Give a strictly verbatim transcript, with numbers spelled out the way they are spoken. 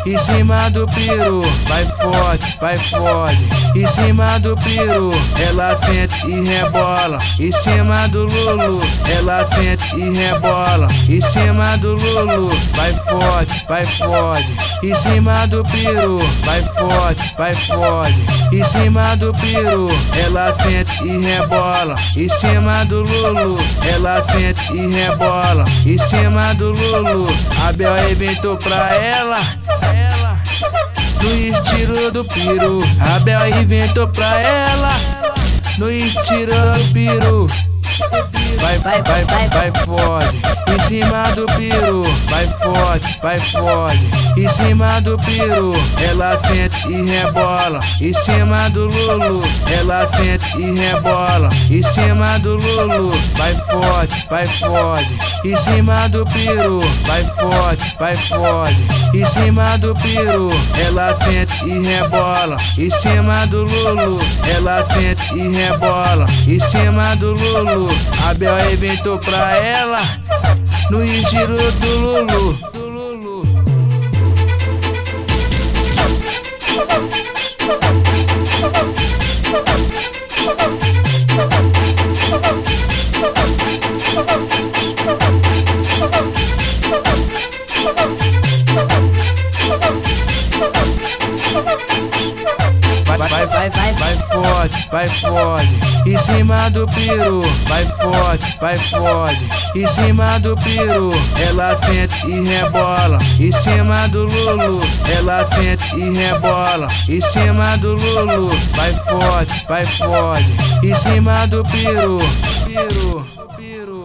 em cima do piru, vai forte, vai forte, em cima do piru, ela sente e rebola, em cima do Lulu, ela sente e rebola, em cima do Lulu, vai forte, vai forte, em cima do piru, vai forte, vai forte, em cima do piru, ela sente e rebola, em cima do Lulu, ela sente e rebola, em cima do Lulu, a Bel inventou pra ela, ela, no estilo do piru, a Bel inventou pra ela, no estilo do piru. Vai, vai, vai, vai, vai forte, em cima do piru, vai forte, vai forte, em cima do piru, ela sente e rebola, em cima do Lulu, ela sente e rebola, em cima do Lulu, vai forte, vai forte, em cima do piru, vai forte, vai forte, em cima do piru, ela sente e rebola, em cima do Lulu, ela sente e rebola, em cima do Lulu, a Bel inventou pra ela, no estilo do Lulu, do Lulu. Vai, vai, vai, vai, vai forte, vai forte, em cima do piru, vai forte, vai forte, em cima do piru, ela sente e rebola, em cima do Lulu, ela sente e rebola, em cima do Lulu, vai forte, vai forte, em cima do piru, piru, piru.